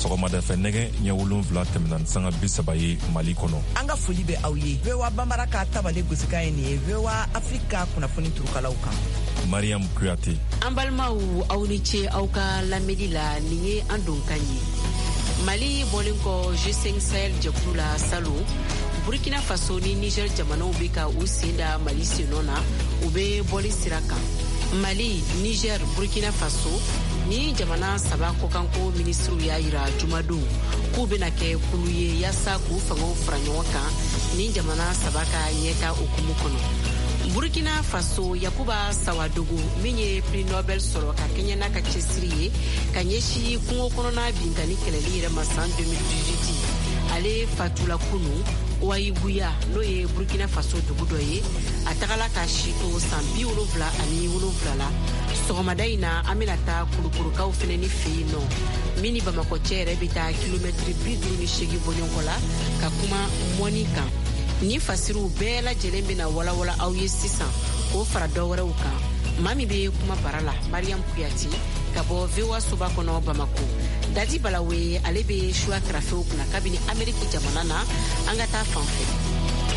sɔgɔmada fɛ nɛgɛ ɲɛ 7 tɛmɛna sanga 30 ye Mali kɔnɔ. An ka foli bɛ aw ye. VOA Bambara ka tabale gosika ye nin ye VOA Afrika kunnafoni turukalaw kan. Mariam Kuyate. An balimaw aw ni ce aw ka lamɛnni la nin ye an don kan ye. Mali bɔlen kɔ G5 Sahel jɛkulu la salon Burkina Faso ni Niger jamanaw bɛ ka u sen da Mali senɔ na u bɛ bɔli sira kan. Mali, Niger, Burkina Faso ni jamana saba kɔkanko ministru y'a yira jumadon k'u bɛna kɛ kulu ye yaasa k'u fangaw fara ɲɔgɔn kan ni jamana saba ka ɲɛta okumu kɔnɔ. Burkina Faso Yakuba Sawadogo min ye prix Nobel sɔrɔ ka kɛɲɛ n'a ka cɛsiri ye ka ɲɛsi kungo kɔnɔna binkani kɛlɛli yɛrɛ ma san 2018 ale fatula kunu Ouaïgouya n'o ye Burkina Faso dugu dɔ ye a tagala ka si to san 77 la sɔgɔmada in na an bɛna taa kulukurukaw fɛnɛ ni fɛ yen nɔ min ni Bamakɔ cɛ yɛrɛ bɛ taa kilomɛtiri 58 bɔɲɔgɔn la ka kuma mɔni kan. Ni fasiriw bɛɛ lajɛlen bɛna walawala aw ye sisan k'o fara dɔ wɛrɛw kan. Maa min bɛ kuma bara la Mariam Kuyate ka bɔ VOA soba kɔnɔ Bamako. Dadi Balawe ale bɛ choix traféw kunna kabini Amérique jamana na an ka taa fan fɛ.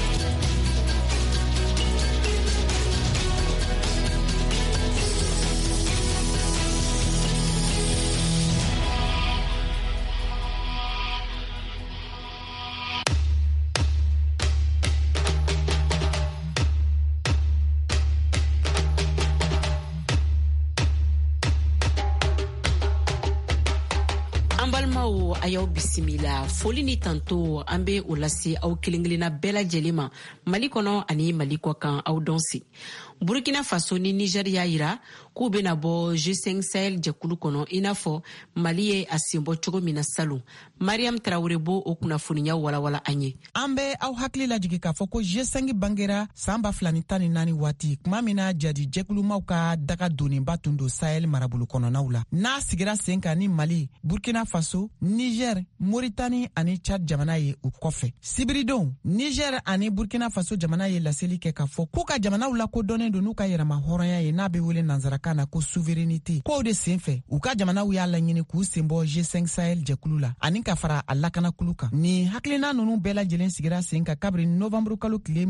A y'aw bisimila foli ni tanto an bɛ o lase aw kelen-kelenna bɛɛ lajɛlen ma Mali kɔnɔ ani Mali kɔ kan aw dɔnsi. Burkina Faso ni Niger y'a yira k'u bɛna bɔ G5 Sahel jɛkulu kɔnɔ i n'a fɔ Mali ye a sen bɔ cogo min na salon. Mariam Traoré bo o kunnafoniya walawala an ye. An bɛ aw hakili lajigi k'a fɔ ko G5 bangera san 2014 waati kuma min na jadi jɛkulumaw ka daga donninba tun don Sahel marabolo kɔnɔnaw la. N'a sigira sen kan ni Mali, Burkina Faso, Niger, Mauritanie ani Chad jamana ye u kɔfɛ. Sibiridon, Niger ani Burkina Faso jamana ye laseli kɛ k'a fɔ k'u ka jamanaw lakodɔnnen don n'u ka yɛrɛma hɔrɔnya ye n'a bɛ wele nanzarakan na ko souveraineté. K'o de senfɛ u ka jamanaw y'a laɲini k'u sen bɔ G5 Sahel jɛkulu la ani ka fara a lakanakulu kan. Ni hakilina ninnu bɛɛ lajɛlen sigira sen kan kabiri novembre kalo tile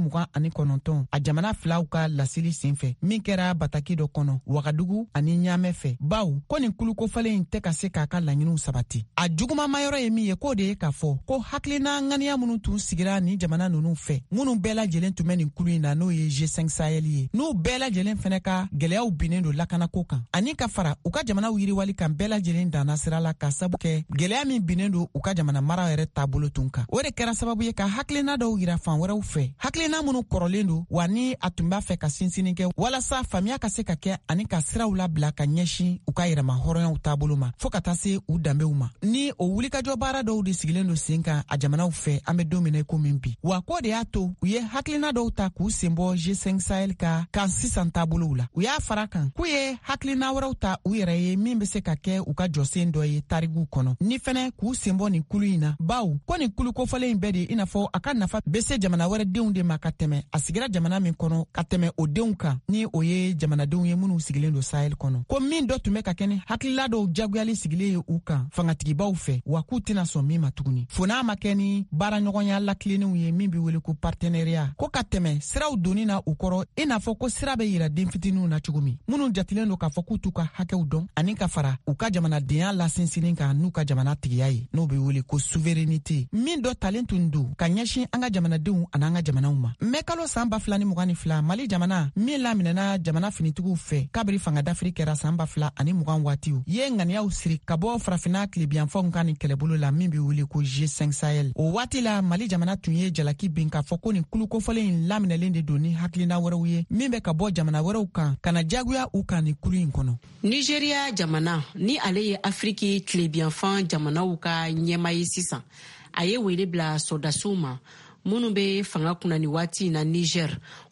29 a jamana filaw ka laseli senfɛ min kɛra bataki dɔ kɔnɔ Wagadugu ani Ɲamɛ fɛ. Baw ko nin kulukofalen in tɛ ka se k'a ka laɲiniw sabati. A jugumama yɔrɔ ye min ye k'o de ye k'a fɔ ko hakilina ŋaniya minnu tun sigira ni jamana ninnu fɛ minnu bɛɛ lajɛlen tun bɛ nin kulu in na n'o ye G5 Sahel ye n'u bɛɛ lajɛlen fɛnɛ ka gɛlɛyaw binnen don lakanako kan ani ka fara u ka jamanaw yiriwali kan bɛɛ lajɛlen danna sira la ka sabu kɛ gɛlɛya min binnen don u ka jamana mara yɛrɛ taabolo tun kan. O de kɛra sababu ye ka hakilina dɔw yira fan wɛrɛw fɛ hakilina minnu kɔrɔlen don wa ni a tun b'a fɛ ka sinsinni kɛ walasa faamuya ka se ka kɛ ani ka siraw labila ka ɲɛsin u ka yɛrɛma hɔrɔnyaw taabolo ma fɔɔ ka taa se u danbew ma. Ni o wulikajɔ baara dɔw de sigilen don sen kan a jamanaw fɛ an bɛ don min na ko min bi wa k'o de y'a to u ye hakilina dɔw ta k'u sen bɔ G5 Sahel kan sisan taabolow la. U y'a fara kan k'u ye hakilina wɛrɛw ta u yɛrɛ ye min bɛ se ka kɛ u ka jɔsen dɔ ye tariguw kɔnɔ ni fɛnɛ k'u sen bɔ nin kulu in na baw ko nin kulu kofɔlen in bɛɛ de i n'a fɔ a ka nafa bɛ se jamana wɛrɛ denw de ma ka tɛmɛ a sigira jamana min kɔnɔ ka tɛmɛ o denw kan ni o ye jamanadenw ye minnu sigilen don Sahel kɔnɔ. Ko min dɔ tun bɛ ka kɛ ni hakilila dɔw jagoyali sigilen ye u kan fangatigibaw fɛ wa k'u tɛna sɔn min ma tuguni. Fo n'a ma kɛ ni baaraɲɔgɔnya latilennenw ye min bɛ wele ko partenariat ko ka tɛmɛ siraw donni na u kɔrɔ i n'a fɔ ko sira bɛ yira den fitininw na cogo min minnu jatilen don k'a fɔ k'u t'u ka hakɛw dɔn ani ka fara u ka jamanadenya lasinsinni kan n'u ka jamana tigiya ye n'o bɛ wele ko souveraineté min dɔ talen tun don ka ɲɛsin an ka jamanadenw ani an ka jamanaw ma. Mɛ kalo san 2022 Mali jamana min laminɛna jamana finitigiw fɛ kabiri fanga dafiri kɛra san 2020 waatiw ye ŋaniyaw siri ka bɔ farafinna tilebiyanfanw ka nin kɛlɛbolo la min bɛ wele ko G5 Sahel. O waati la Mali jamana tun ye jalaki bin k'a fɔ ko nin kulukofɔlen in laminɛlen de don ni hakilina wɛrɛw ye min bɛ ka bɔ jamana wɛrɛw kan ka na jagoya u kan nin kulu in kɔnɔ. Nigeria jamana ni ale ye Afriki tilebiyanfan jamanaw ka ɲɛma ye sisan a ye wele bila sɔrdasiw ma minnu bɛ fanga kunna ni waati na Niger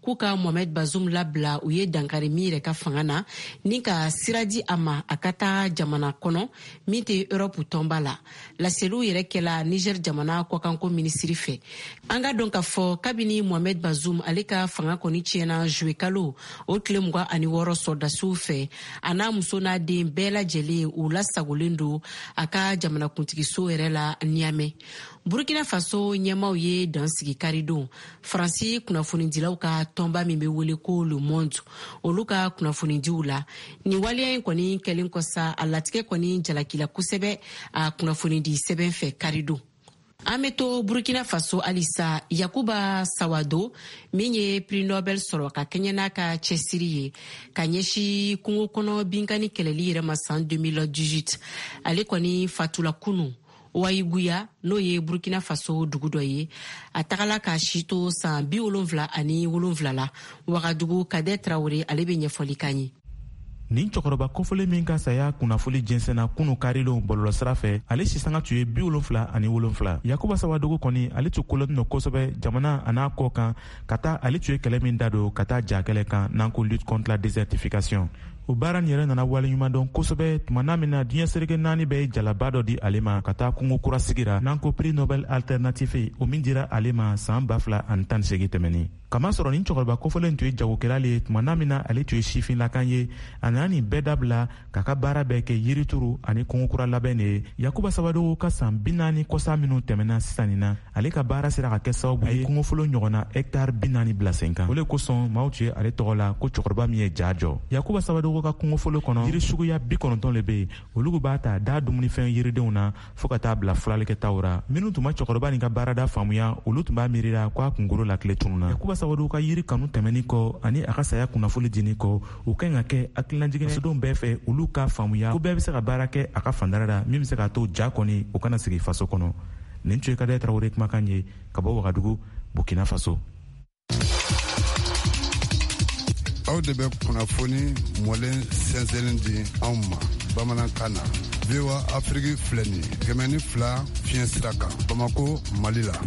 k'u ka Mohamed Bazoum labila u ye dankari min yɛrɛ ka fanga na ni ka sira di a ma a ka taa jamana kɔnɔ min tɛ Europe tɔnba la. Laseliw yɛrɛ kɛla Niger jamana kɔkanko minisiri fɛ. An ka dɔn k'a fɔ kabini Mohamed Bazoum ale ka fanga kɔni tiɲɛna juillet kalo o tile 26 sɔrdasiw fɛ a n'a muso n'a den bɛɛ lajɛlen u lasagolen don a ka jamanakuntigiso yɛrɛ la Niamey. Burkina Faso ɲɛmaw ye dansigi karidon Faransi kunnafonidilaw ka tɔnba min bɛ wele ko Le Monde olu ka kunnafonidiw la. Ni waleya in kɔni kɛlen kɔ sa a latigɛ kɔni jalakila kosɛbɛ a kunnafonidi sɛbɛn fɛ karidon. An bɛ to Burkina Faso halisa Yakuba Sawado min ye prix Nobel sɔrɔ ka kɛɲɛ n'a ka cɛsiri ye ka ɲɛsi kungo kɔnɔ binkani kɛlɛli yɛrɛ ma san 2018 ale kɔni fatula kunu. Ouaïgouya n'o ye Burkina Faso dugu dɔ ye a tagala ka sito san 77 la Wagadugu Kade Traoré ale bɛ ɲɛfɔli kan ye. Nin cɛkɔrɔba kɔfɔlen min ka saya kunnafoli jɛnsɛnna kunu karilon bɔlɔlɔsira fɛ ale sisanga tun ye 77. Yakuba Sawadogo kɔni ale tun kolonni don kosɛbɛ jamana a n'a kɔ kan ka taa ale tun ye kɛlɛ min da don ka taa ja kɛlɛ kan n'an ko lutte contre la désertification. O baara nin yɛrɛ nana waleɲuman dɔn kosɛbɛ tuma n'a min na diɲɛ serege 4 bɛ jalaba dɔ di ale ma ka taa kungo kura sigira n'an ko prix Nobel alternatif o min dira ale ma san 2018 tɛmɛnin. Kamasɔrɔ nin cɛkɔrɔba kɔfɔlen tun ye jagokɛla le tuma n'a min na ale tun ye sifinlakan ye a nana nin bɛɛ dabila k'a ka baara bɛɛ kɛ yirituru ani kungo kura labɛn de ye. Yakuba Sawadogo ka san 40 kɔsa minnu tɛmɛna sisan nin na ale ka baara sera ka kɛ sababu ye kungofolo ɲɔgɔnna hectare 40 bila sen kan. O le kosɔn maaw tun ye ale tɔgɔ la ko cɛkɔrɔba min ye ja jɔ. Yakuba Sawadogo ka kungofolo kɔnɔ yiri suguya 90 le bɛ yen olu b'a ta da dumunifɛn yiridenw na fo ka taa bila fulalikɛtaw ra. Minnu tun ma cɛkɔrɔba nin ka baarada faamuya olu tun b'a miirira k'a kunkolo la tile tununa. Yakuba Sawadogo ka yiri kanu tɛmɛni kɔ ani a ka saya kunnafoli dini kɔ u kan ka kɛ hakilinajiginɛ fasodenw bɛɛ fɛ olu ka faamuya ko bɛɛ bɛ se ka baara kɛ a ka fandara la min bɛ se k'a to ja kɔni u kana sigi faso kɔnɔ. Nin tun ye Kade Traoré kumakan ye ka bɔ Wagadugu Burkina Faso. Aw de bɛ kunnafoni mɔlen sɛnsɛnlen di anw ma bamanankan na. VOA Afrique filɛ nin ye 102 fiɲɛ sira kan Bamako Mali la.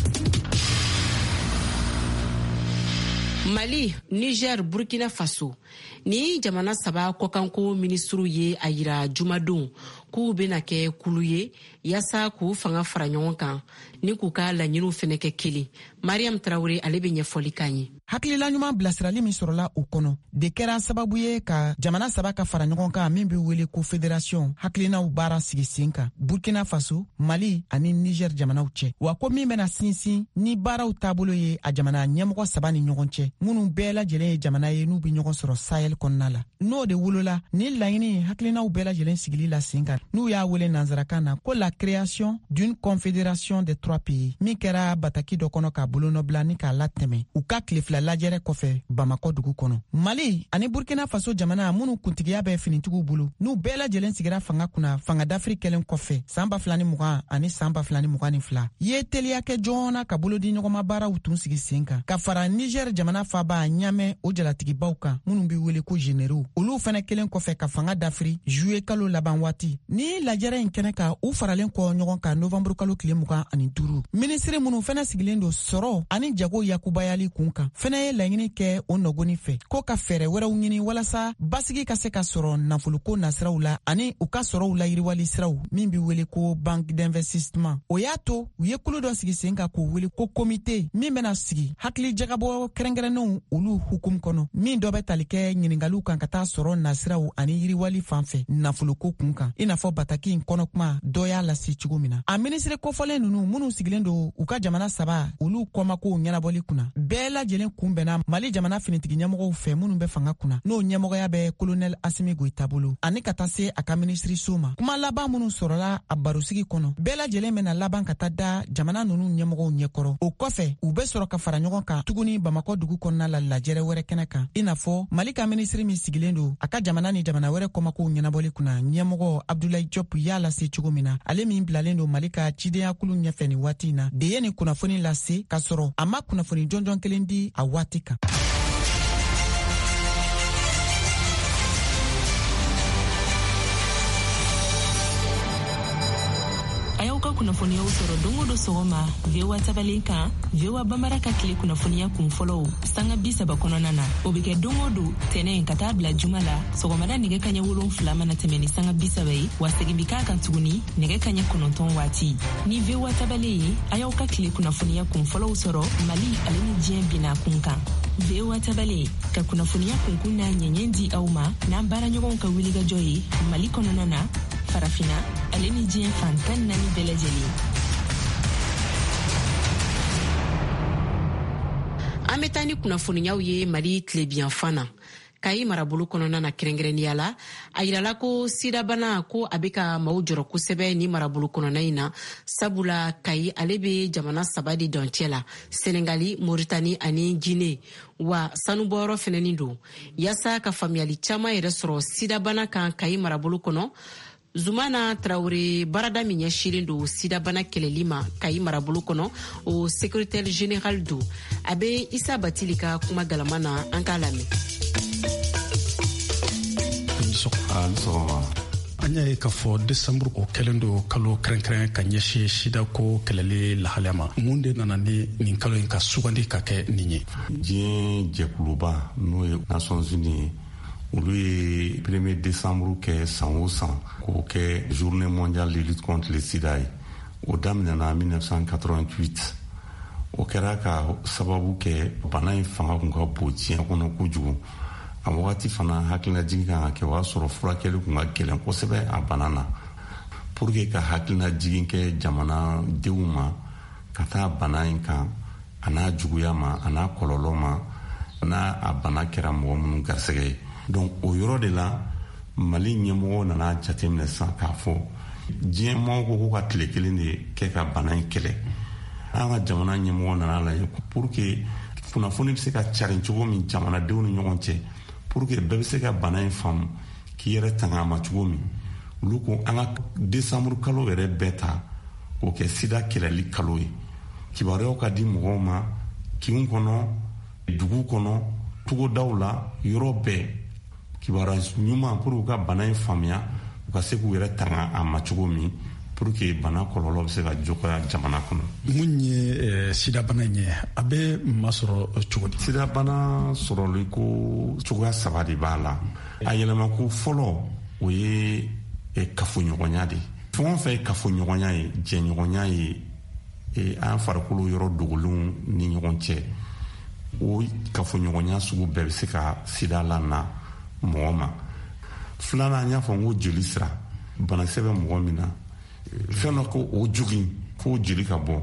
Mali, Niger, Burkina Faso ni jamana saba kɔkanko ministru ye a yira jumadon k'u bena kɛ kulu ye yasa k'u fanga fara ɲɔgɔn kan ni k'u ka laɲiniw fɛnɛ kɛ kelen. Mariam Traoré ale bɛ ɲɛfɔli kan ye. Hakilila ɲuman bilasirali min sɔrɔla o kɔnɔ de kɛra sababu ye ka jamana saba ka fara ɲɔgɔn kan min bɛ wele ko fédération hakilinaw baara sigi sen kan Burkina Faso, Mali ani Niger jamanaw cɛ. Wa ko min bɛna sinsin ni baaraw taabolo ye a jamana ɲɛmɔgɔ saba ni ɲɔgɔn cɛ minnu bɛɛ lajɛlen ye jamana ye n'u bɛ ɲɔgɔn sɔrɔ Sahel kɔnɔna la. N'o de wolola ni laɲini hakilinaw bɛɛ lajɛlen sigili la sen kan n'u y'a wele nanzarakan na ko la création d'une confédération des 3 pays min kɛra bataki dɔ kɔnɔ k'a bolonɔbila ni k'a latɛmɛ u ka tile fila lajɛrɛ kɔfɛ Bamako dugu kɔnɔ. Mali ani Burkina Faso jamana minnu kuntigiya bɛ finitigiw bolo n'u bɛɛ lajɛlen sigira fanga kunna fanga d'Afrique kɛlen kɔfɛ san 2020 ani san 2022 ye teliya kɛ joona ka bolo di ɲɔgɔnma baaraw tun sigi sen kan ka fara Niger jamana faba Niamey o jalatigibaw kan minnu bɛ wele ko généraux olu fana kelen kɔfɛ ka fanga d'Afrique juillet kalo laban waati ni lajɛrɛ in kɛnɛ ka u faralen kɔ ɲɔgɔn kan novembre kalo tile 25 ministre minnu fana sigilen don sɔrɔ ani jago yakubayali kun kan fana ye laɲini kɛ o nɔgɔni fɛ ko ka fɛɛrɛ wɛrɛw ɲini walasa basigi ka se ka sɔrɔ nafoloko nasiraw la ani u ka sɔrɔw la yiriwali siraw min bɛ wele ko banque d'investissement. O y'a to u ye kulu dɔ sigi sen kan k'o wele ko comité min bɛna sigi hakili jagabɔ kɛrɛnkɛrɛnnenw olu hukum kɔnɔ min dɔ bɛ tali kɛ ɲiningaliw kan ka taa sɔrɔ nasiraw ani yiriwali fanfɛ nafoloko kun kan i n'a fɔ bataki in kɔnɔ kuma dɔ y'a lase cogo min na. A ministre kɔfɔlen ninnu minnu sigilen don u ka jamana saba olu kɔmakow ɲɛnabɔli kunna bɛɛ lajɛlen kunbɛnna Mali jamana finitigi ɲɛmɔgɔw fɛ minnu bɛ fanga kunna n'o ɲɛmɔgɔya bɛ colonel Assimi Goïta bolo ani ka taa se a ka ministre so ma. Kuma laban minnu sɔrɔla a barosigi kɔnɔ bɛɛ lajɛlen bɛna laban ka taa da jamana ninnu ɲɛmɔgɔw ɲɛkɔrɔ. O kɔfɛ u bɛ sɔrɔ ka fara ɲɔgɔn kan tuguni Bamako dugu kɔnɔna la lajɛrɛ wɛrɛ kɛnɛ kan i n'a fɔ Mali ka ministre min sigilen don a ka jamana ni jamana wɛrɛ kɔmakow ɲɛnabɔli kunna ɲɛmɔgɔ Abdoulaye Diop y'a lase cogo min na ale min bilalen don Mali ka cidenya kulu ɲɛfɛ nin waati in na de ye nin kunnafoni lase ka sɔrɔ a ma kunnafoni jɔnjɔn kelen di a waati kan. kunnafoniyaw sɔrɔ don o don sɔgɔma VOA tabalen kan VOA Bambara ka tile kunnafoniya kun fɔlɔw sanga 30 kɔnɔna na. O bɛ kɛ don o don tɛnɛn ka taa bila juma la sɔgɔmada nɛgɛ kaɲɛ 7 mana tɛmɛ ni sanga 30 ye wa segin bi k'a kan tuguni nɛgɛ kaɲɛ 9 waati. Ni VOA tabalen ye a y'aw ka tile kunnafoniya kun fɔlɔw sɔrɔ Mali ale ni diɲɛ bina kun kan. VOA tabalen ka kunnafoniya kunkun n'a ɲɛɲɛ di aw ma n'an baaraɲɔgɔnw ka wulikajɔ ye Mali kɔnɔna na farafina ale ni diɲɛ fan 14 bɛɛ lajɛlen. An bɛ taa ni kunnafoniyaw ye Mali tilebiyanfan na. Kayi marabolo kɔnɔna na kɛrɛnkɛrɛnnenya la a yirala ko sidabana ko a bɛ ka maaw jɔrɔ kosɛbɛ ni marabolo kɔnɔna in na sabula Kayi ale bɛ jamana 3 de dɔncɛ la Senegali, Mauritanie ani Guinée wa sanubɔyɔrɔ fɛnɛni don yaasa ka faamuyali caman yɛrɛ sɔrɔ sidabana kan Kayi marabolo kɔnɔ. Zumana Traoré barada min ɲɛsilen don sidabana kɛlɛli ma Kayi marabolo kɔnɔ o secrétaire général don a bɛ Isa Batili ka kuma galama na an k'a lamɛn. An y'a ye k'a fɔ Desanburu o kɛlen don kalo kɛrɛnkɛrɛn ka ɲɛsin sida ko kɛlɛli lahalaya ma. Mun de nana ni nin kalo in ka sugandi ka kɛ nin ye? Diɲɛ jɛkuluba n'o ye Nations Unies olu ye 1er décembre kɛ san o san k'o kɛ journée mondiale de lutte contre le sida ye. O daminɛna 1988. O kɛra ka sababu kɛ bana in fanga kun ka bon diɲɛ kɔnɔ kojugu. A wagati fana hakilinaji kan ka kɛ o y'a sɔrɔ furakɛli kun ka gɛlɛn kosɛbɛ a bana na. Pour que ka hakilinajigin kɛ jamana denw ma ka taa bana in kan a n'a juguya ma a n'a kɔlɔlɔ ma n'a a bana kɛra mɔgɔ minnu garisɛgɛ ye. Donc o yɔrɔ de la Mali ɲɛmɔgɔ nana jateminɛ sisan k'a fɔ diɲɛmɔgɔ ko k'u ka tile kelen de kɛ ka bana in kɛlɛ. An ka jamana ɲɛmɔgɔ nana lajɛ pour que kunnafoni bɛ se ka carin cogo min jamanadenw ni ɲɔgɔn cɛ pour que bɛɛ bɛ se ka bana in faamu k'i yɛrɛ tanga a ma cogo min. Olu ko an ka décembre kalo yɛrɛ bɛɛ ta k'o kɛ sida kɛlɛli kalo ye. Kibaruyaw ka di mɔgɔw ma kinw kɔnɔ dugu kɔnɔ togodaw la yɔrɔ bɛɛ kibaruya ɲuman pour ka bana in faamuya u ka se k'u yɛrɛ tanga a ma cogo min pour que bana kɔlɔlɔ bɛ se ka jɔkɔya jamana kɔnɔ. Mun ye sida bana in ye a bɛ masɔrɔ cogo di? Sida bana sɔrɔli ko cogoya 3 de b'a la. A yɛlɛma ko fɔlɔ o ye kafoɲɔgɔnya de. Fɛn o fɛn ye kafoɲɔgɔnya ye jɛɲɔgɔnya ye an farikolo yɔrɔ dogolenw ni ɲɔgɔn cɛ o kafoɲɔgɔnya sugu bɛɛ bɛ se ka sida lana mɔgɔ ma. Filanan an y'a fɔ n ko joli sira banakisɛ bɛ mɔgɔ min na fɛn dɔ ko o jogin fo joli ka bɔ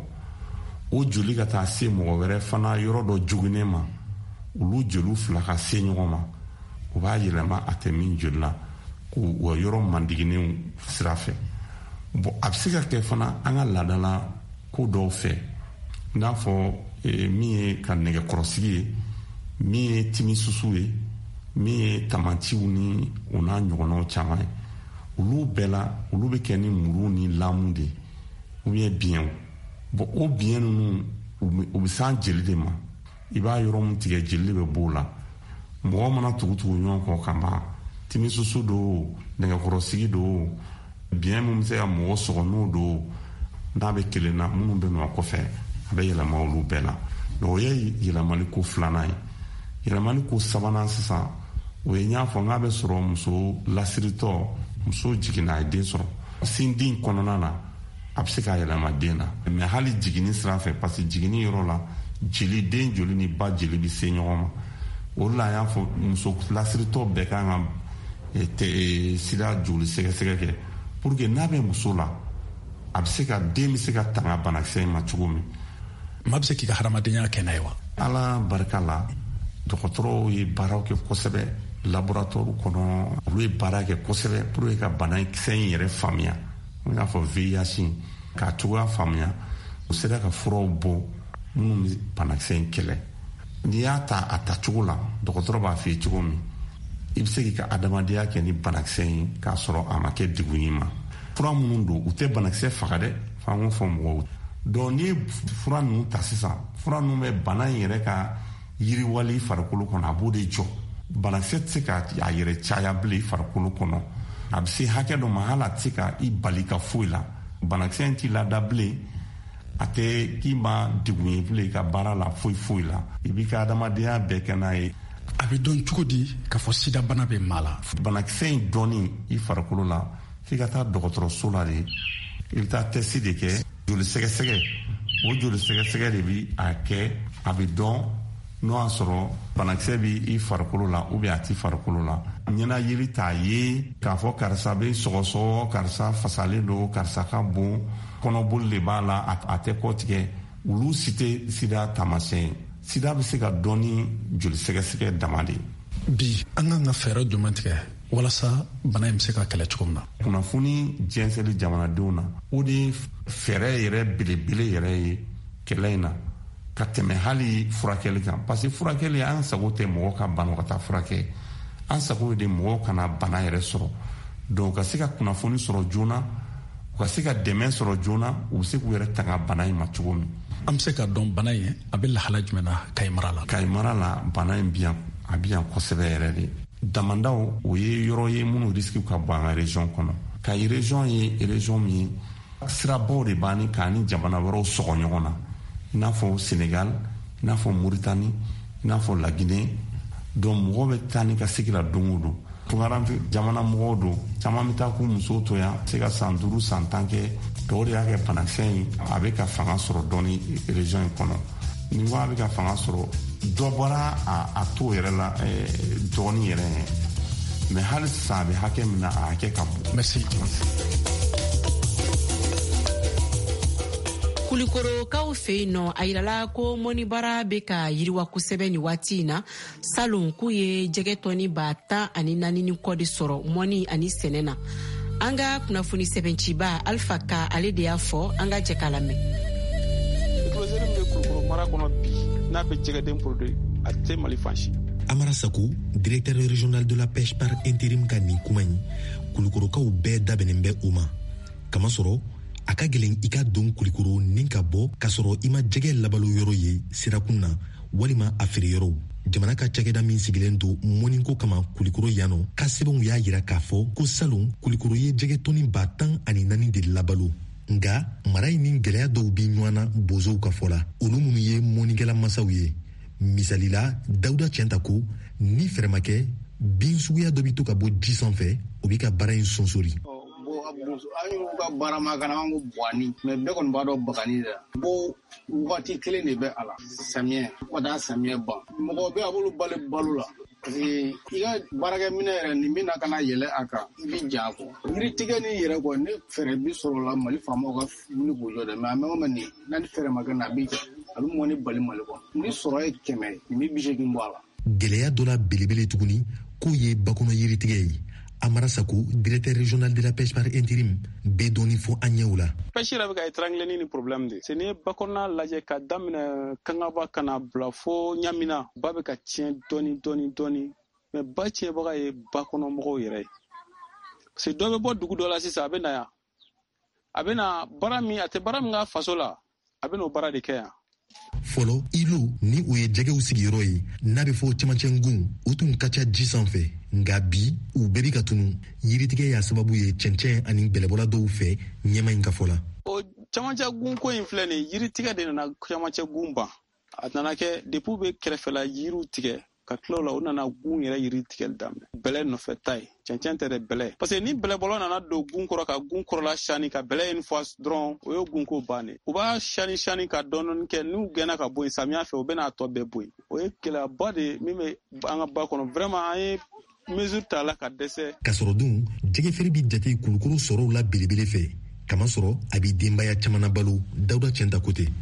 o joli ka taa se mɔgɔ wɛrɛ fana yɔrɔ dɔ joginnen ma olu joliw fila ka se ɲɔgɔn ma o b'a yɛlɛma a tɛ min joli la k'o yɔrɔ mandiginenw sira fɛ. Bon a bɛ se ka kɛ fana an ka laadala ko dɔw fɛ n'a fɔ min ye ka nɛgɛkɔrɔsigi ye min ye timisusu ye min ye tamaciw ni o n'a ɲɔgɔnnaw caman ye olu bɛɛ la olu bɛ kɛ ni muru ni lamu de ou bien biyɛnw. Bon o biyɛn ninnu u bɛ s'an jeli de ma i b'a yɔrɔ min tigɛ jeli bɛ b'o la mɔgɔ mana tugu ɲɔgɔn kɔ ka ban timisusu do nɛgɛkɔrɔsigi do biyɛn min bɛ se ka mɔgɔ sɔgɔ n'o do n'a bɛ kelen na minnu bɛ nɔ kɔfɛ a bɛ yɛlɛma olu bɛɛ la. Donc o ye yɛlɛmali ko 2nan ye. Yɛlɛmali ko 3nan sisan o ye n y'a fɔ n k'a bɛ sɔrɔ muso lasiritɔ muso jiginna a ye den sɔrɔ sin din kɔnɔna na a bɛ se k'a yɛlɛma den na mais hali jiginni sira fɛ parce que jiginni yɔrɔ la jeli den joli ni ba jeli bɛ se ɲɔgɔn ma o de la an y'a fɔ muso lasiritɔ bɛɛ kan ka sida joli sɛgɛsɛgɛ kɛ pour que n'a bɛ muso la a bɛ se ka den bɛ se ka tanga banakisɛ in ma cogo min. Maa bɛ se k'i ka hadamadenya kɛ n'a ye wa? Ala barika la dɔgɔtɔrɔw ye baaraw kɛ kosɛbɛ laboratoire kɔnɔ olu ye baara kɛ kosɛbɛ pour que ka banakisɛ in yɛrɛ faamuya i n'a fɔ VIH k'a cogoya faamuya u sera ka furaw bɔ minnu bɛ banakisɛ in kɛlɛ. N'i y'a ta a tacogo la dɔgɔtɔrɔ b'a f'i ye cogo min i bɛ se k'i ka adamadenya kɛ ni banakisɛ in k'a sɔrɔ a ma kɛ degun ye ma. Fura minnu don u tɛ banakisɛ faga dɛ f'an k'o fɔ mɔgɔw. Donc n'i ye fura ninnu ta sisan fura ninnu bɛ bana in yɛrɛ ka yiriwali farikolo kɔnɔ a b'o de jɔ. Banakisɛ tɛ se ka a yɛrɛ caya bilen farikolo kɔnɔ a bɛ se hakɛ dɔ ma hali a tɛ se ka i bali ka foyi la banakisɛ in t'i lada bilen a tɛ k'i ma degun ye bilen i ka baara la foyi la i b'i ka adamadenya bɛɛ kɛ n'a ye. A bɛ dɔn cogo di k'a fɔ sida bana bɛ maa la? Banakisɛ in dɔnni i farikolo la f'i ka taa dɔgɔtɔrɔso la de i bɛ taa tɛsi de kɛ joli sɛgɛsɛgɛ o joli sɛgɛsɛgɛ de bi a kɛ a bɛ dɔn n'o y'a sɔrɔ banakisɛ bɛ i farikolo la ou bien a t'i farikolo la. Ɲɛnajiri t'a ye k'a fɔ karisa bɛ sɔgɔsɔgɔ karisa fasalen don karisa ka bon kɔnɔboli de b'a la a tɛ kɔ tigɛ olu si tɛ sida taamasiyɛn. Sida bɛ se ka dɔn ni joli sɛgɛsɛgɛ dama de. Bi an kan ka fɛɛrɛ jumɛn tigɛ walasa bana in bɛ se ka kɛlɛ cogo min na? Kunnafoni jɛnsɛnli jamanadenw na o de fɛɛrɛ yɛrɛ belebele yɛrɛ ye kɛlɛ in na ka tɛmɛ hali furakɛli kan parce que furakɛli an sago tɛ mɔgɔ ka banakɔtaa furakɛ an sago ye de mɔgɔw kana bana yɛrɛ sɔrɔ donc ka se ka kunnafoni sɔrɔ joona u ka se ka dɛmɛ sɔrɔ joona u bɛ se k'u yɛrɛ tanga bana in ma cogo min. An bɛ se ka dɔn bana in a bɛ lahala jumɛn na Kayi mara la? Kayi mara la bana in a bɛ yan kosɛbɛ yɛrɛ de. Damandaw o ye yɔrɔ ye minnu risque ka bon an ka région kɔnɔ. Kayi région ye région min ye sirabaw de b'an ni k'an ni jamana wɛrɛw sɔgɔ ɲɔgɔn na i n'a fɔ Sénégal i n'a fɔ Mauritanie i n'a fɔ La Guinée donc mɔgɔw bɛ taa ni ka segin la don o don. Tunkaran jamana mɔgɔw don caman bɛ taa k'u musow to yan se ka san 5 san 10 kɛ dɔw de y'a kɛ banakisɛ in a bɛ ka fanga sɔrɔ dɔɔni région in kɔnɔ ni ko a bɛ ka fanga sɔrɔ dɔ bɔra a to yɛrɛ la dɔɔni yɛrɛ ye mais hali sisan a bɛ hakɛ min na a hakɛ ka bon. Merci. Kulikorokaw fɛ yen nɔ a yirala ko mɔnibara bɛ ka yiriwa kosɛbɛ ni waati in na salon k'u ye jɛgɛ tɔni 14 kɔ de sɔrɔ mɔni ani sɛnɛ na. An ka kunnafoni sɛbɛnciba Alpha Ka ale de y'a fɔ an ka jɛ k'a lamɛn. Kulozeri min bɛ Kulukoro mara kɔnɔ bi n'a bɛ jɛgɛden produit a tɛ Mali fan si. Amara Sakou, directeur régional de la pêche par intérim ka nin kuma in Kulukorokaw bɛɛ dabɛnnen bɛ o ma kamasɔrɔ a ka gɛlɛn i ka don Kulikoro nin ka bɔ k'a sɔrɔ i ma jɛgɛ labalo yɔrɔ ye sirakun na walima a feere yɔrɔ. Jamana ka cakɛda min sigilen do mɔniko kama Kulikoro yanɔ ka sɛbɛnw y'a yira k'a fɔ ko salon Kulikoro ye jɛgɛ tɔni 14 de labalo. Nga mara in ni gɛlɛya dɔw bi ɲɔgɔn na bozow ka fɔ la olu minnu ye mɔnikɛla masaw ye. Misalila Dawuda Cɛnta ko ni fɛrɛ ma kɛ bin suguya dɔ bi to ka bɔ ji sanfɛ o bi ka baara in sonsori. An y'u ka baara ma kana an ko buwani mais bɛɛ kɔni b'a dɔn bagani de bo waati kelen de bɛ a la samiyɛ fo ka taa samiyɛ ban mɔgɔ bɛ a b'olu balo la parce que i ka baarakɛ minɛ yɛrɛ nin bɛna kana yɛlɛ a kan i bɛ ja kɔ yiri tigɛ ni yɛrɛ kɔ ne fɛɛrɛ bi sɔrɔ la Mali faamaw ka wuli k'o jɔ dɛ mais a mɛn nin n'a ni fɛɛrɛ ma kɛ na a bɛ mɔni bali Mali kɔ ni sɔrɔ ye 100 ni bi 80 bɔ a la. Gɛlɛya dɔ la belebele tuguni k'o ye bakɔnɔ yiritigɛ ye. Amara Sakou, directeur régional de la pêche par intérim, bɛ dɔɔni fɔ an ɲɛw la. Pêche yɛrɛ bɛ ka étrangler ni problème de. C'est ni bakɔnɔna lajɛ ka daminɛ Kangaba kana bila fo Ɲamina ba bɛ ka tiɲɛ dɔɔni mais ba tiɲɛbaga ye bakɔnɔmɔgɔw yɛrɛ ye. C'est dɔ bɛ bɔ dugu dɔ la sisan a bɛ na yan. A bɛ na baara min a tɛ baara min ka faso la a bɛ n'o baara de kɛ yan. Fɔlɔ ilo ni o ye jɛgɛw sigiyɔrɔ ye n'a bɛ fɔ cɛmancɛ ngun o tun ka ca ji sanfɛ nka bi u bɛɛ bi ka tunu yiritigɛ y'a sababu ye cɛncɛn ani bɛlɛbɔla dɔw fɛ ɲɛma in ka fɔ la. O cɛmancɛ gun ko in filɛ nin yiritigɛ de nana cɛmancɛ gun ban a nana kɛ depuis bɛ kɛrɛfɛla yiriw tigɛ ka tila o la o nana gun yɛrɛ yiri tigɛli daminɛ bɛlɛ nɔfɛ ta ye cɛncɛn tɛ dɛ bɛlɛ parce que ni bɛlɛbɔlɔ nana don gun kɔrɔ ka gun kɔrɔla siyani ka bɛlɛ in fɔ dɔrɔn o ye gun ko bannen u b'a siyani ka dɔɔni kɛ n'u gɛnna ka bɔ yen samiya fɛ u bɛna a tɔ bɛɛ bɔ yen o ye gɛlɛyaba de min bɛ an ka ba kɔnɔ vraiment an ye mesure ta la ka dɛsɛ. Ka sɔrɔ dun jɛgɛfeere bi jate Kulukoro sɔrɔw la belebele fɛ kamasɔrɔ a bɛ denbaya caman na balo Dawuda Cɛnta ko ten.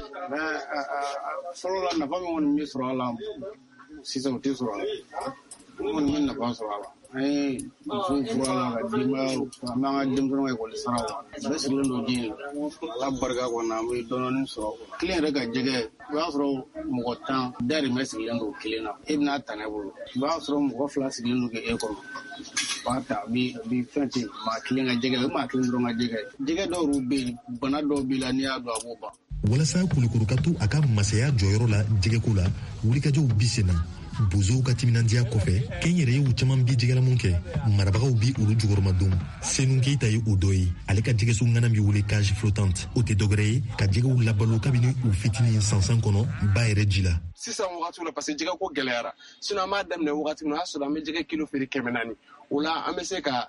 Fɔlɔ la nafa min kɔni bɛ sɔrɔ a la sisan o tɛ sɔrɔ a la kɔni bɛ nafa sɔrɔ a la an ye musow furu a la ka denbaya an b'an ka denmisɛnninw ka ekɔli sara wa bɛɛ sigilen don ji in ala barika kɔni an bɛ dɔɔnin sɔrɔ kelen yɛrɛ ka jɛgɛ i b'a sɔrɔ mɔgɔ 10 dayirimɛ sigilen don kelen na e bɛna ta ne bolo i b'a sɔrɔ mɔgɔ 2 sigilen don k'e kɔnɔ b'a ta a bɛ fɛn ten maa kelen ka jɛgɛ o maa kelen dɔrɔn ka jɛgɛ dɔw bɛ yen bana dɔw b'i la n'i y'a dɔn a b'o ban. Walasa Kulukoro ka to a ka masaya jɔyɔrɔ la jɛgɛko la wulikajɔw bi sen na bozow ka timinandiya kɔfɛ kɛn yɛrɛ ye u caman bi jɛgɛla mun kɛ marabagaw bi olu jugɔrɔmadon senu keita ye o dɔ ye ale ka jɛgɛso ŋana bi wele cage flottante o tɛ dɔgɛrɛ ye ka jɛgɛw labalo kabini u fitinin sansan kɔnɔ ba yɛrɛ ji la sisan wagati la parce que jɛgɛ ko gɛlɛyara sinon an b'a daminɛ wagati min o y'a sɔrɔ an bɛ jɛgɛ kilo feere 400 o la an bɛ se ka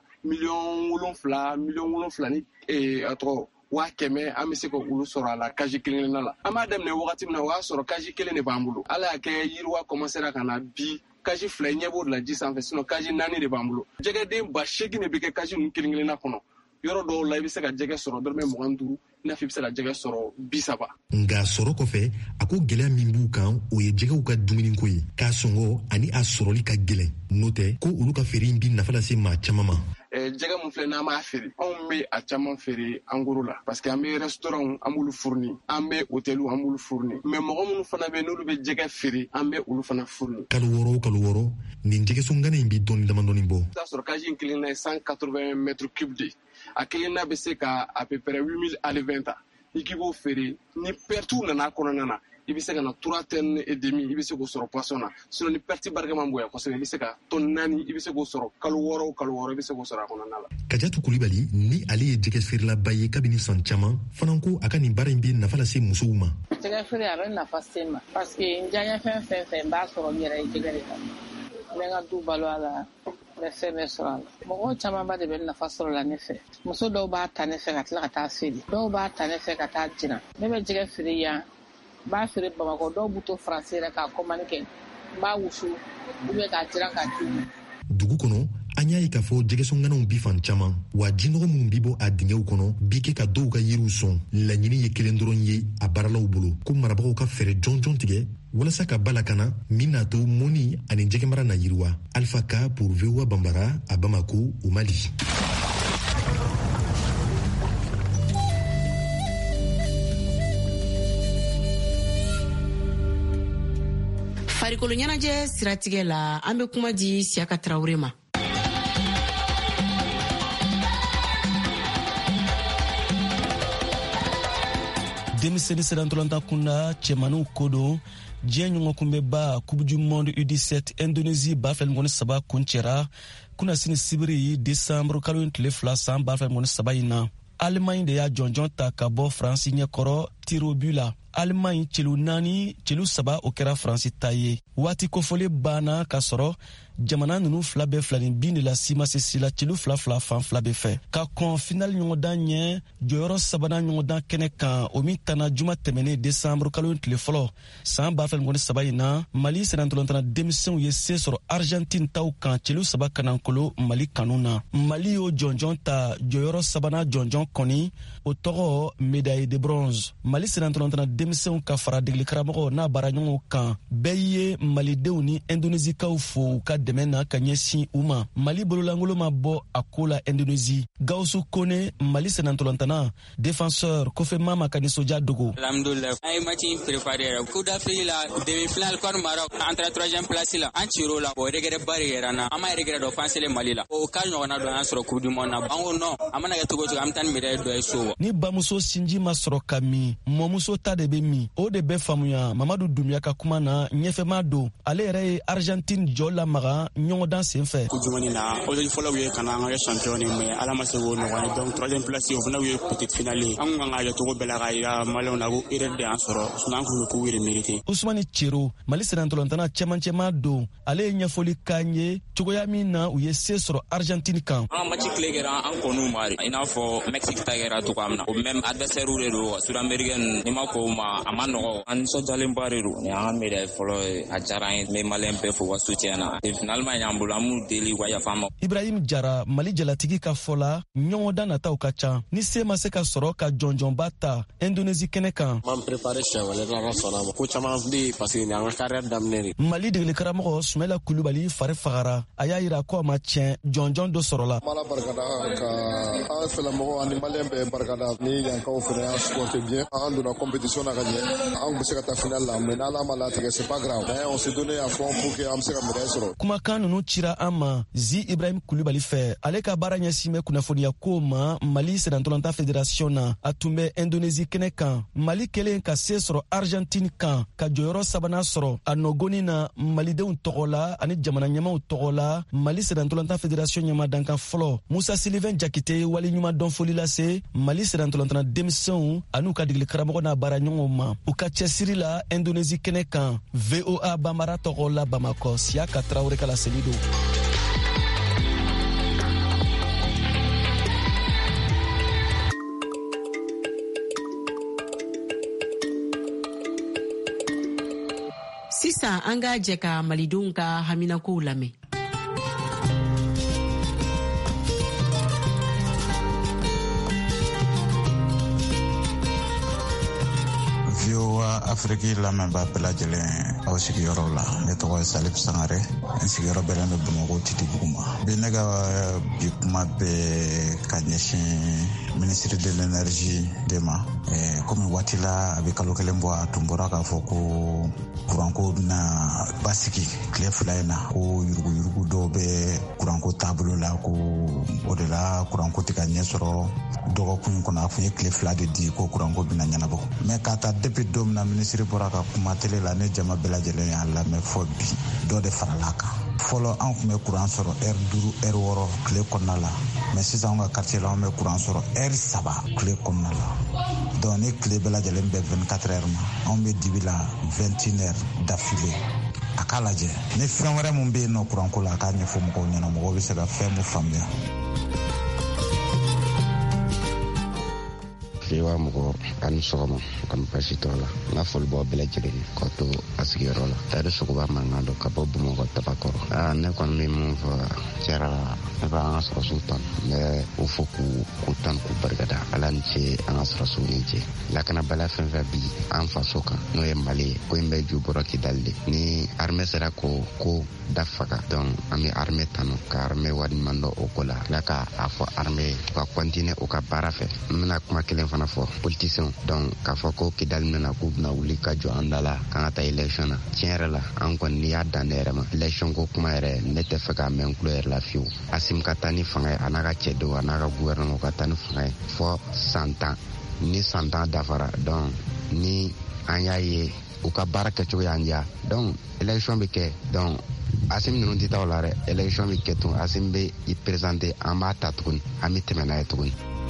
$7 ni a tɔgɔ 100 an bɛ se ka olu sɔrɔ a la cage kelen na la an b'a daminɛ wagati min na o y'a sɔrɔ cage kelen de b'an bolo ala y'a kɛ yiriwa commencera ka na bi cage 2 ɲɛ b'o de la ji sanfɛ sinon cage 4 de b'an bolo jɛgɛden 8,000 de bɛ kɛ cage ninnu kelen-kelenna kɔnɔ yɔrɔ dɔw la i bɛ se ka jɛgɛ sɔrɔ dɔrɔmɛ 25 i n'a fɔ i bɛ se ka jɛgɛ sɔrɔ 30 nka sɔrɔ kɔfɛ a ko gɛlɛya min b'u kan o ye jɛgɛw ka dumuniko ye k'a sɔngɔ ani a sɔrɔli ka gɛlɛn n'o tɛ ko olu ka feere in bi nafa lase maa caman ma jɛgɛ mun filɛ n'an b'a feere anw bɛ a caman feere en gros la parce que an bɛ restaurant an b'olu fourni an bɛ hôtel an b'olu fourni mais mɔgɔ minnu fana bɛ n'olu bɛ jɛgɛ feere an bɛ olu fana fourni kalo wɔɔrɔ nin jɛgɛso ŋana in bi dɔɔni damadɔni bɔ i t'a sɔrɔ cage in kelen na ye 180 mètres cubes de a kelen na bɛ se ka à peu près 8,000 à 20 ans i k'i b'o feere ni perte nana kɔnɔna na i bɛ se ka na 3 tonnes et demi i bɛ se k'o sɔrɔ poisson na sinon ni perte barika man bonya kosɛbɛ i bɛ se ka tonne 4 i bɛ se k'o sɔrɔ kalo wɔɔrɔ i bɛ se k'o sɔrɔ a kɔnɔna la Kajatu Kulibali ni ale ye jɛgɛ feerelaba ye kabini san caman fana ko a ka nin baara in bɛ nafa lase musow ma jɛgɛ feere a bɛ nafa se ma parce que n diya fɛn n b'a sɔrɔ n yɛrɛ ye jɛgɛ de la n bɛ n ka du balo a la n bɛ fɛn bɛɛ sɔrɔ a la mɔgɔw camanba de bɛ nafa sɔrɔ la ne fɛ muso dɔw b'a ta ne fɛ ka tila ka taa feere dɔw b'a ta ne fɛ ka taa jira ne bɛ jɛgɛ feere yan n b'a feere Bamakɔ dɔw b'u to Faransi yɛrɛ k'a commande kɛ n b'a wusu ubiyɛn k'a jira k'a di dugu kɔnɔ an y'a ye k'a fɔ jɛgɛsɔnganaw bi fan caman wa jinɔgɔ minnu bi bɔ a dingɛw kɔnɔ bi kɛ ka dɔw ka yiriw sɔn laɲini ye kelen dɔrɔn ye a baaralaw bolo ko marabagaw ka fɛɛrɛ jɔnjɔn tigɛ walasa ka bala kana min n'a to mɔni ani jɛgɛmara na yiriwa Alpha K pour VOA Bambara à Bamako au Mali. farikolo ɲɛnajɛ siratigɛ la an bɛ kuma di Siyaka Tarawele ma. Denmisɛnnin sirantɔlanta kunda cɛmaniw ko don diɲɛ ɲɔgɔnkunbɛba Coupe du Monde U17 Indonésie 2023 kun cɛra kuna sini sibiri décembre kalo in tile 2 san 2023 in na Allemagne de y'a jɔnjɔn ta ka bɔ Faransi ɲɛkɔrɔ tir au but la. Allemagne celu 4 celu 3 o kɛra Faransi ta ye waati kofɔli banna ka sɔrɔ jamana ninnu fila bɛ filanin bin de la simasesi la celu 2 fan fila bɛ fɛ ka kɔn final ɲɔgɔndan ɲɛ jɔyɔrɔ sabanan ɲɔgɔndan kɛnɛ kan o min tana juma tɛmɛnen décembre kalo tile fɔlɔ san 2023 in na Mali sɛnɛntɔlɔntana denmisɛnw ye se sɔrɔ Argentine taw kan celu 3 kanankolo Mali kanu na Mali y'o jɔnjɔn ta jɔyɔrɔ sabanan jɔnjɔn kɔni o tɔgɔ médaille de bronze Mali sɛnɛntɔlɔntana denmisɛnw ka fara degeli karamɔgɔ n'a baara ɲɔgɔnw kan bɛɛ ye malidenw ni Indonésiekaw fo ka dɛmɛ na ka ɲɛsin u ma Mali bololangolo ma bɔ a ko la Indonésie Gawusu Kone Mali sɛnɛntɔlɔntana défenseur Kofi Mama ka nisɔndiya dogo alhamdulillah an ye match in préparé yɛrɛ Coupe d'Afrique la demi-finale contre Maroc an taara 3e place la an cir'o la o regret ba de yɛrɛ na an ma regret dɔ fansele Mali la o ka ɲɔgɔnna dɔ an sɔrɔ Coupe du Monde na an ko non an mana kɛ cogo o cogo an bɛ taa ni médaille dɔ ye so ni bamuso sinji ma sɔrɔ ka min mɔmuso ta de bɛ min o de bɛ faamuya Mamadu Dumbuya ka kuma na ɲɛfɛma don ale yɛrɛ ye Argentine jɔ lamaga ɲɔgɔndan senfɛ Coupe du Monde na objectif fɔlɔ ye ka na an ka champion ye mais ala ma se k'o nɔgɔya donc 3e place o fana ye petite finale an kan ka kɛ cogo bɛɛ la ka yira maliyɛnw na ko erreur de y'an sɔrɔ sinon an kun k'u yɛrɛ mérité Ousmane Cero Mali sɛnɛntɔlɔntana cɛmancɛma don ale ye ɲɛfɔli k'an ye cogoya min na u ye se sɔrɔ Argentine kan an ka match tile kɛra an kɔniw ma de i n'a fɔ Mexique ta kɛra cogoya min na o même adversaire de don Sud-Américaine ni ma ko ma a ma nɔgɔ an nisɔndiyalenba de don ni an ka médaille fɔlɔ ye a diyara an ye n bɛ maliyɛn bɛɛ fo ka soutien na finalement y'an bolo an m'u deli u ka yafa an ma Ibrahim Jara Mali jalatigi ka fɔ la ɲɔgɔndan nataw ka ca ni se ma se ka sɔrɔ ka jɔnjɔnba ta Indonésie kɛnɛ kan m'an préparé siɲɛ wɛrɛ ala sɔnna ma ko caman bɛ yen parce que ni an ka carrière daminɛ de Mali degeli karamɔgɔ Sumaila Kulubali fari fagara a y'a yira ko a ma tiɲɛ jɔnjɔn dɔ sɔrɔla Mala barikada ka an fɛlɛmɔgɔ ani maliyɛn bɛɛ barikada ni yankaw fɛnɛ y'an supporté bien an donna compétition na ka ɲɛ an kun bɛ se ka taa finale la mais n'Ala ma latigɛ c'est pas grave mais on s'est donné à fond pour que an bɛ se ka médaille sɔrɔ kuma kumakan nunu cira an ma zi Ibrahim Kulibali fɛ ale ka baara ɲɛsin bɛ kunnafoniya ko ma Mali sɛnɛntɔlanta fédération na a tun bɛ Indonésie kɛnɛ kan. Mali kelen ka se sɔrɔ Argentine kan ka jɔyɔrɔ sabanan sɔrɔ a nɔgɔni na malidenw tɔgɔ la ani jamana ɲɛmaw tɔgɔ la. Mali sɛnɛntɔlanta fédération ɲɛmadankan fɔlɔ Musa Sylvain Jakite wali ɲuman dɔn foli lase Mali sɛnɛntɔlantana denmisɛnw an'u ka degeli karamɔgɔ n'a baara ɲɔgɔnw ma u ka cɛsiri la Indonésie kɛnɛ kan. VOA Bambara tɔgɔ la Bamakɔ Siaka Traoré ka laseli do. Sisan an ka jɛ ka malidenw ka haminakow lamɛn. VOA Afrique lamɛnbaa bɛɛ lajɛlen aw sigiyɔrɔ la. Ne tɔgɔ ye Salif Sangare. N sigiyɔrɔ bɛnnen don Bamakɔ Titibugu ma. Bi ne ka bi kuma bɛ ka ɲɛsin ministre de l'énergie de ma. Komi waati la a bɛ kalo kelen bɔ a tun bɔra k'a fɔ ko kuranko bɛna basigi tile 2 in na ko yuruguyurugu dɔw bɛ kuranko taabolo la ko o de la kuranko tɛ ka ɲɛ sɔrɔ dɔgɔkun kɔnɔ a tun ye tile 2 de di ko kuranko bɛna ɲɛnabɔ. Mais k'a ta depuis don min na ministre bɔra ka kuma télé la ne jama bɛɛ lajɛlen y'a lamɛn fɔ bi dɔ de farala kan. Fɔlɔ an tun bɛ kuran sɔrɔ heure 5 heure 6 tile kɔnɔna la mais sisan an ka quartier la an bɛ kuran sɔrɔ heure 3 tile kɔnɔna la. Donc ni tile bɛɛ lajɛlen bɛ 24 heures ma an bɛ dibi la 21 heures d'affilée. A k'a lajɛ ni fɛn wɛrɛ mun bɛ yen nɔ kuranko la a k'a ɲɛfɔ mɔgɔw ɲɛna mɔgɔw bɛ se ka fɛn mun faamuya. Fiwa mɔgɔ ani sɔgɔma kɔni basi t'o la n ka foli b'aw bɛɛ lajɛlen k'aw to a sigiyɔrɔ la tari suguba mankan dɔ ka bɔ Bamakɔ Tabakɔrɔ. Ne kɔni bɛ mun fɔ tiɲɛ yɛrɛ la ne bɛ an ka sɔrɔsiw tan n bɛ o fɔ k'u tan k'u barikada Ala ni ce an ka sɔrɔsiw ni ce. Lakanabaliya fɛn fɛn bi an faso kan n'o ye Mali ye ko in bɛ ju bɔra Kidali de ni armée sera ko dafaga donc an bɛ armée tanu ka armée wariɲuman dɔ o ko la tila ka a fɔ armée u ka continuer u ka baara fɛ. N bɛna kuma kelen fana fɔ politiciens donc k'a fɔ ko Kidali mɛna k'u bɛna wuli ka jɔ an da la k'an ka taa élection na tiɲɛ yɛrɛ la an kɔni n'i y'a dan ne yɛrɛ ma élection ko kuma yɛrɛ ne tɛ fɛ k'a mɛn tulo yɛrɛ la fiyewu. Asim ka taa ni fanga ye a n'a ka cɛdenw a n'a ka gouvernement ka taa ni fanga ye fɔ san 10 ni san 10 dafara donc ni an y'a ye u ka baara kɛcogo y'an diya donc élection bɛ kɛ donc Asim ninnu tɛ taa o la dɛ élection bɛ kɛ tun Asim bɛ i présenter an b'a ta tuguni an bɛ tɛmɛ n'a ye tuguni.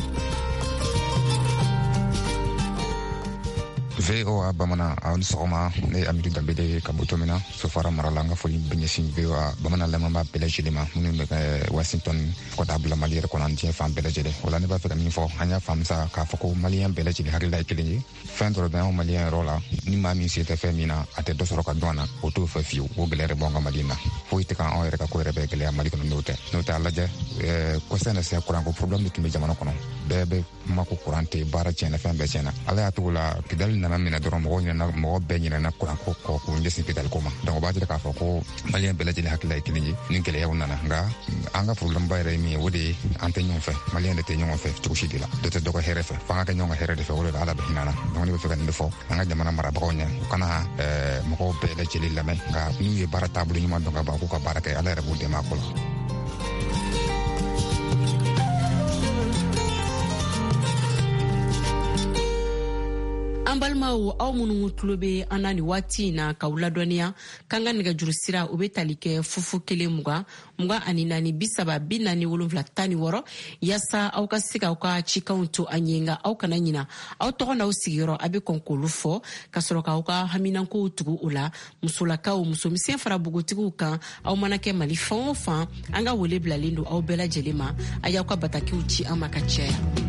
VOA Bamanan aw ni sɔgɔma ne ye Amidu Danbele ka bɔ Tomina Sofara mara la an ka foli bɛ ɲɛsin VOA Bamanan lamɛnbaa bɛɛ lajɛlen ma minnu bɛ kɛ Washington fo ka taa bila Mali yɛrɛ kɔnɔ diɲɛ fan bɛɛ lajɛlen o la ne b'a fɛ ka min fɔ an y'a faamu sa k'a fɔ ko maliyɛn bɛɛ lajɛlen hakilila ye kelen ye fɛn dɔ bɛ anw maliyɛn yɔrɔ la ni maa min se tɛ fɛn min na a tɛ dɔ sɔrɔ ka dɔn a na o t'o fɛ fiyewu o gɛlɛya yɛrɛ b'anw ka Mali in na foyi tɛ k'anw yɛrɛ ka ko yɛrɛ bɛ gɛlɛya Mali kɔnɔ n'o tɛ a lajɛ kɔsɛbɛ sɛ kuranko problème de tun bɛ jamana kɔnɔ bɛɛ bɛ kuma ko kuran tɛ baara tiɲɛna fɛn bɛɛ tiɲɛna Ala y'a togo la Kidali nana minɛ dɔrɔn mɔgɔ bɛɛ ɲinɛna kuranko kɔ k'u ɲɛsin Kidali ko ma donc o b'a jira k'a fɔ ko maliyɛn bɛɛ lajɛlen hakilila ye kelen ye ni gɛlɛyaw nana nka an ka problème ba yɛrɛ ye min ye o de ye an tɛ ɲɔgɔn fɛ maliyɛn de tɛ ɲɔgɔn fɛ cogo si de la dɔ tɛ dɔ ka hɛrɛ fɛ f'an ka kɛ ɲɔgɔn ka hɛrɛ de fɛ o de la Ala bɛ hinɛ na donc ne bɛ fɛ ka nin de fɔ an ka jamana marabagaw ɲɛ u kana mɔgɔw bɛɛ lajɛlen lamɛn nka n'u ye baara taabolo ɲuman dɔn ka ban k'u ka baara kɛ Ala yɛrɛ b'u dɛmɛ a ko la. An balimaw aw minnu tulo bɛ an na ni waati in na k'aw ladɔnniya k'an ka nɛgɛjuru sira o bɛ tali kɛ 01 20 ani 4 30 47 16 yaasa aw ka se k'aw ka cikanw to an ye nka aw kana ɲina aw tɔgɔ n'aw sigiyɔrɔ a bɛ kɔn k'olu fɔ ka sɔrɔ k'aw ka haminankow tugu o la musolakaw musomisɛn fara bogotigiw kan aw mana kɛ Mali fan o fan an ka wele bilalen don aw bɛɛ lajɛlen ma a y'aw ka batakiw ci an ma ka caya.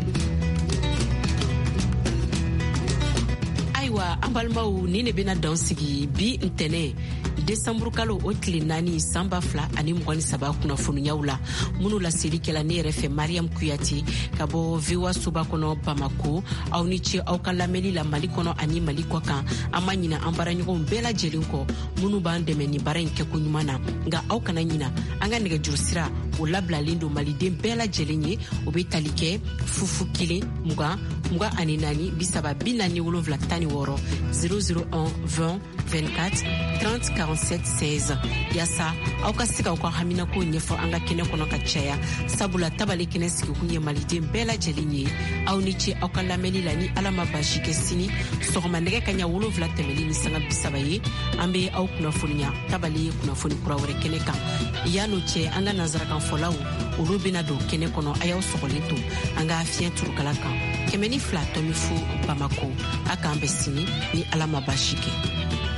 Ayiwa an balimaw ni ne bɛna dan sigi bi ntɛnɛ Desanburu kalo o tile 4 san 2023 kunnafoniyaw la minnu laseli kɛla ne yɛrɛ fɛ Mariam Kuyate ka bɔ VOA soba kɔnɔ Bamako aw ni ce aw ka lamɛnni la Mali kɔnɔ ani Mali kɔ kan an ma ɲina an baaraɲɔgɔnw bɛɛ lajɛlen kɔ minnu b'an dɛmɛ ni baara in kɛko ɲuman na nka aw kana ɲina an ka nɛgɛjuru sira o labilalen don maliden bɛɛ lajɛlen ye o bɛ tali kɛ 01 20 muga ani naani bisaba binani wolonfila tani wɔɔrɔ 001 20 24 30 47 16 yasa aw ka se k'aw ka haminako ɲɛfɔ an ka kɛnɛ kɔnɔ ka caya sabula tabale kɛnɛ sigikun ye maliden bɛɛ lajɛlen ye aw ni ce aw ka lamɛnni la ni ala ma basi kɛ sini sɔgɔma nɛgɛ ka ɲa 7 tɛmɛli ni sanga bisaba ye an be aw kunnafoniya tabale ye kunnafoni kura wɛrɛ kɛnɛ kan yan'o cɛ an ka nazarakanfɔlaw olu bena don kɛnɛ kɔnɔ a y'aw sɔgɔlen to an ka fiɲɛ turukala kan 102.0 Bamako a k'an bɛ sini ni ala ma basi kɛ